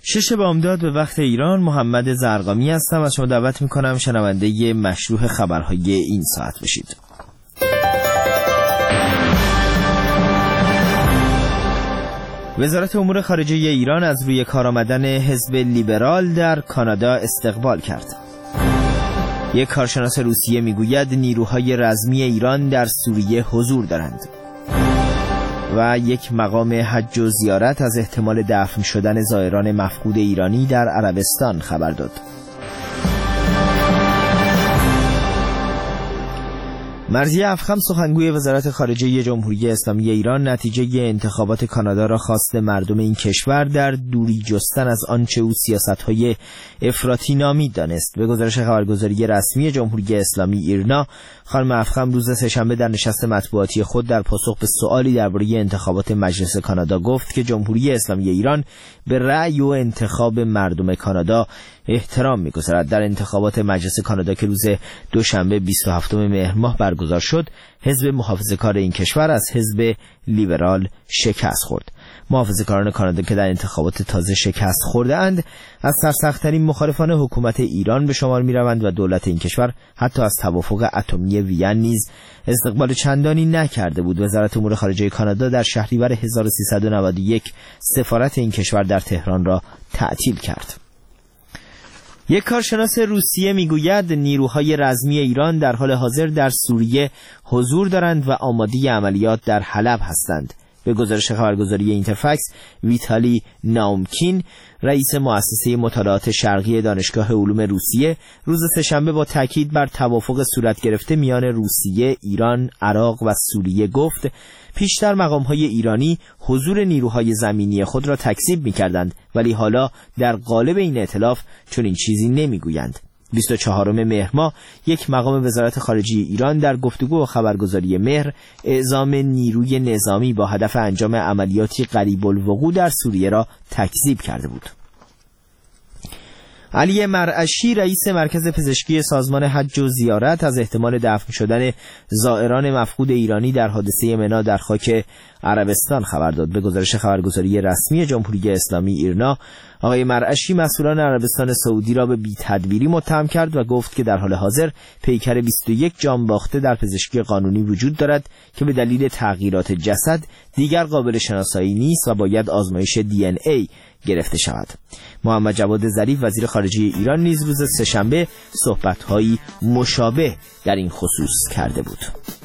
6 بامداد به وقت ایران. محمد زرقامی هستم و شما دعوت میکنم شنونده مشروح خبرهای این ساعت بشید. وزارت امور خارجه ایران از روی کار آمدن حزب لیبرال در کانادا استقبال کرد. یک کارشناس روسیه میگوید نیروهای رزمی ایران در سوریه حضور دارند. و یک مقام حج و زیارت از احتمال دفن شدن زائران مفقود ایرانی در عربستان خبر داد. مرضیه افخم سخنگوی وزارت خارجه جمهوری اسلامی ایران نتیجه انتخابات کانادا را خواست مردم این کشور در دوری جستن از آنچه او سیاست‌های افراطی نامید دانست. به گزارش خبرگزاری رسمی جمهوری اسلامی ایرنا، خانم افخم روز سه‌شنبه در نشست مطبوعاتی خود در پاسخ به سؤالی درباره انتخابات مجلس کانادا گفت که جمهوری اسلامی ایران به رأی و انتخاب مردم کانادا احترام می‌گذارد. در انتخابات مجلس کانادا که روز دوشنبه 27 مهر ماه برگزار شد، حزب محافظه‌کار این کشور از حزب لیبرال شکست خورد. محافظه‌کاران کانادا که در انتخابات تازه شکست خورده‌اند، از سرسخت‌ترین مخالفان حکومت ایران به شمار می‌روند و دولت این کشور حتی از توافق اتمی وین نیز استقبال چندانی نکرده بود. وزارت امور خارجه کانادا در شهریور 1391 سفارت این کشور در تهران را تعطیل کرد. یک کارشناس روسیه میگوید نیروهای رزمی ایران در حال حاضر در سوریه حضور دارند و آماده عملیات در حلب هستند. به گزارش خبرگزاری اینترفکس، ویتالی ناومکین، رئیس مؤسسه مطالعات شرقی دانشگاه علوم روسیه، روز سه‌شنبه با تاکید بر توافق صورت گرفته میان روسیه، ایران، عراق و سوریه گفت پیشتر مقام‌های ایرانی حضور نیروهای زمینی خود را تکذیب می‌کردند، ولی حالا در قالب این ائتلاف چنین چیزی نمی‌گویند. 24 مهر ماه یک مقام وزارت خارجه ایران در گفتگو و خبرگزاری مهر اعزام نیروی نظامی با هدف انجام عملیاتی قریب الوقوع در سوریه را تکذیب کرده بود. علی مرعشی، رئیس مرکز پزشکی سازمان حج و زیارت، از احتمال دفن شدن زائران مفقود ایرانی در حادثه منی در خاک عربستان خبر داد. به گزارش خبرگزاری رسمی جمهوری اسلامی ایرنا، آقای مرعشی مسئولان عربستان سعودی را به بی‌تدبیری متهم کرد و گفت که در حال حاضر پیکر 21 جانباخته در پزشکی قانونی وجود دارد که به دلیل تغییرات جسد دیگر قابل شناسایی نیست و باید آزمایش DNA گرفته شود. محمد جواد ظریف، وزیر خارجه ایران، نیز روز سه‌شنبه صحبت‌هایی مشابه در این خصوص کرده بود.